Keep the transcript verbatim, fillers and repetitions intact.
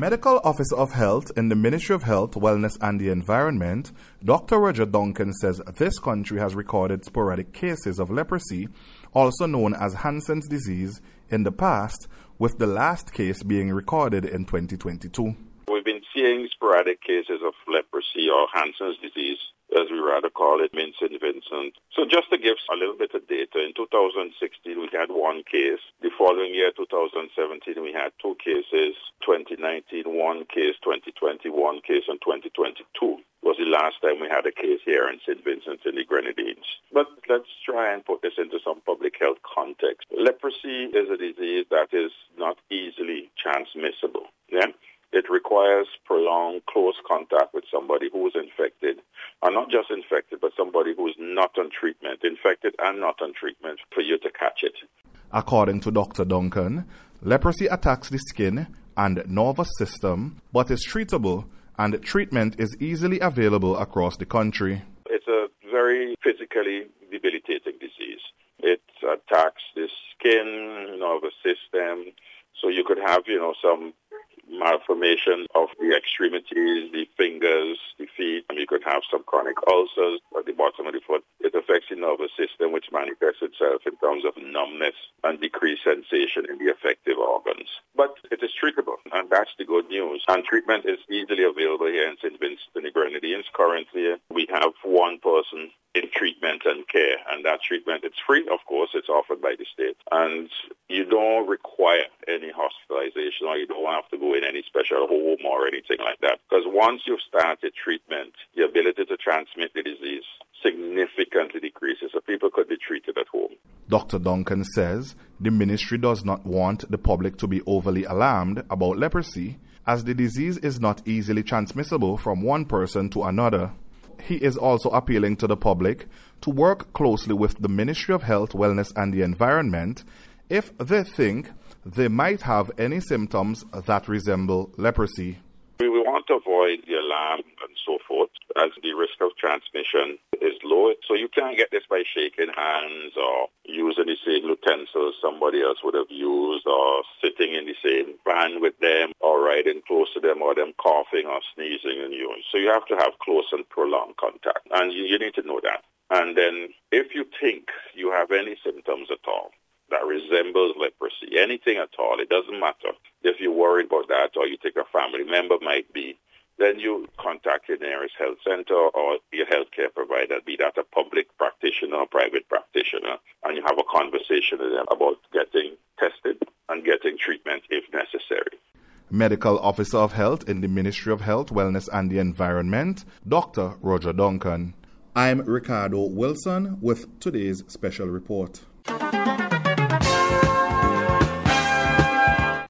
Medical Officer of Health in the Ministry of Health, Wellness and the Environment, Doctor Roger Duncan says this country has recorded sporadic cases of leprosy, also known as Hansen's disease, in the past, with the last case being recorded in twenty twenty-two. We've been seeing sporadic cases of leprosy or Hansen's disease, as we rather call it, in Saint Vincent. So just to give a little bit of data, in two thousand sixteen we had one case. The following year, two thousand seventeen, we had two cases. twenty nineteen, one case. twenty twenty, one case. And twenty twenty-two was the last time we had a case here in Saint Vincent in the Grenadines. But let's try and put this into some public health context. Leprosy is a disease that is not easily transmissible. Yeah? It requires prolonged close contact with somebody who is infected, or not just infected, but somebody who is not on treatment, infected and not on treatment, for you to catch it. According to Doctor Duncan, leprosy attacks the skin and nervous system, but is treatable, and treatment is easily available across the country. It's a very physically debilitating disease. It attacks the skin, nervous system, so you could have, you know, some malformation of the extremities, the fingers, the feet. You could have some chronic ulcers at the bottom of the foot. It affects the nervous system, which manifests itself in terms of numbness and decreased sensation in the affected organs. But it is treatable, and that's the good news. And treatment is easily available here in Saint Vincent and the Grenadines. Currently, we have one person in treatment and care, and that treatment, it's free, of course, it's offered by the state. And you don't require any hospitalization, or you don't have to go in any special home or anything like that. Because once you've started treatment, the ability to transmit the disease significantly decreases, so people could be treated at home. Doctor Duncan says the ministry does not want the public to be overly alarmed about leprosy, as the disease is not easily transmissible from one person to another. He is also appealing to the public to work closely with the Ministry of Health, Wellness and the Environment if they think they might have any symptoms that resemble leprosy. We want to avoid the alarm and so forth, as the risk of transmission is low. So you can't get this by shaking hands or using the same utensils somebody else would have used, or sitting in the same van with them, or riding close to them, or them coughing or sneezing on you. So you have to have close and prolonged contact, and you, you need to know that. And then if you think you have any symptoms at all that resembles leprosy, anything at all, it doesn't matter. If you're worried about that, or you think a family member might be, then you contact your nearest health center or your healthcare provider, be that a public practitioner or private practitioner, and you have a conversation with them about getting tested and getting treatment if necessary. Medical Officer of Health in the Ministry of Health, Wellness and the Environment, Doctor Roger Duncan. I'm Ricardo Wilson with today's special report.